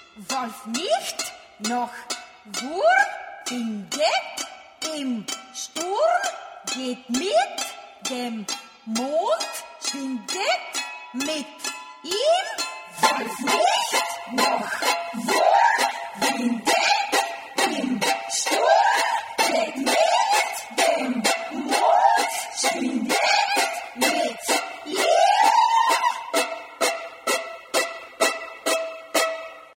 Wolf nicht, noch Wurm findet im Sturm, geht mit dem Mond, schwindet mit ihm. Wolf nicht.